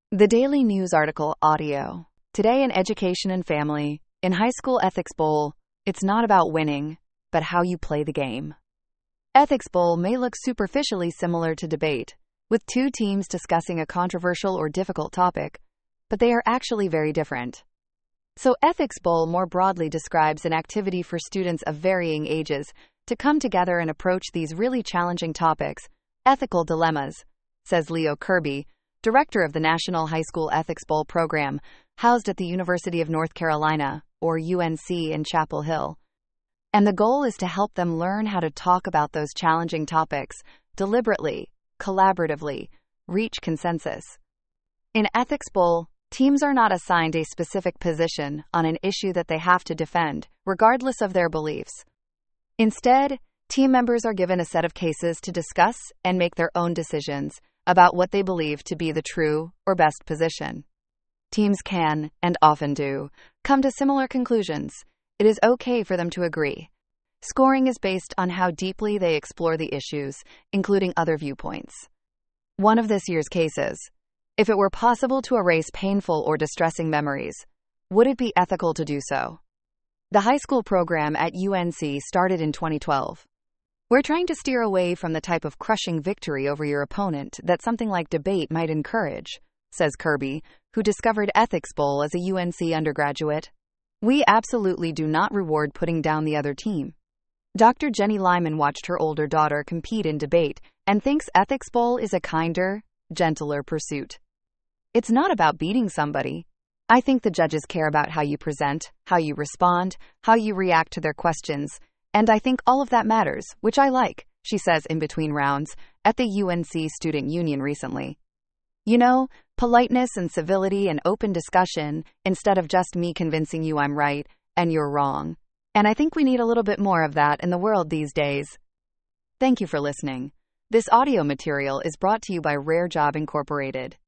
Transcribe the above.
The Daily News article audio. Today in Education and Family, in High School Ethics Bowl, it's not about winning, but how you play the game. Ethics Bowl may look superficially similar to debate, with two teams discussing a controversial or difficult topic, but they are actually very different. So Ethics Bowl more broadly describes an activity for students of varying ages to come together and approach these really challenging topics, ethical dilemmas, says Leo Kirby, director of the National High School Ethics Bowl program, housed at the University of North Carolina, or UNC, in Chapel Hill. And the goal is to help them learn how to talk about those challenging topics deliberately, collaboratively, reach consensus. In Ethics Bowl, teams are not assigned a specific position on an issue that they have to defend, regardless of their beliefs. Instead, team members are given a set of cases to discuss and make their own decisions about what they believe to be the true or best position. Teams can, and often do, come to similar conclusions. It is okay for them to agree. Scoring is based on how deeply they explore the issues, including other viewpoints. One of this year's cases: if it were possible to erase painful or distressing memories, would it be ethical to do so? The high school program at UNC started in 2012. We're trying to steer away from the type of crushing victory over your opponent that something like debate might encourage, says Kirby, who discovered Ethics Bowl as a UNC undergraduate. We absolutely do not reward putting down the other team. Dr. Jenny Lyman watched her older daughter compete in debate and thinks Ethics Bowl is a kinder, gentler pursuit. It's not about beating somebody. I think the judges care about how you present, how you respond, how you react to their questions, and I think all of that matters, which I like, she says in between rounds at the UNC Student Union recently. You know, politeness and civility and open discussion instead of just me convincing you I'm right and you're wrong. And I think we need a little bit more of that in the world these days. Thank you for listening. This audio material is brought to you by Rare Job Incorporated.